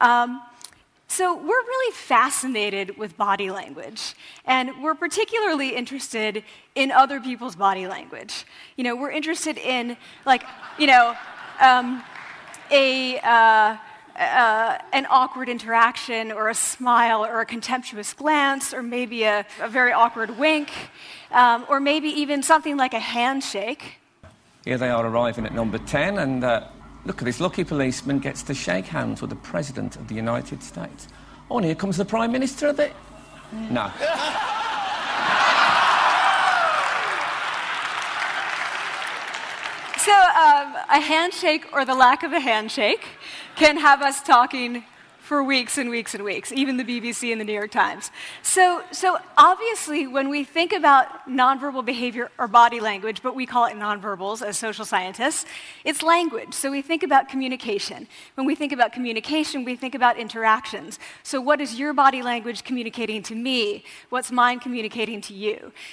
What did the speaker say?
So we're really fascinated with body language, and we're particularly interested in other people's body language. We're interested in, an awkward interaction, or a smile, or a contemptuous glance, or maybe a very awkward wink, or maybe even something like a handshake. Here they are arriving at number 10, and look at this lucky policeman gets to shake hands with the President of the United States. Oh, and here comes the Prime Minister of it. No. So a handshake, or the lack of a handshake, can have us talking for weeks and weeks and weeks, even the BBC and the New York Times. So obviously, when we think about nonverbal behavior or body language, but we call it nonverbals as social scientists, it's language. So we think about communication. When we think about communication, we think about interactions. So what is your body language communicating to me? What's mine communicating to you?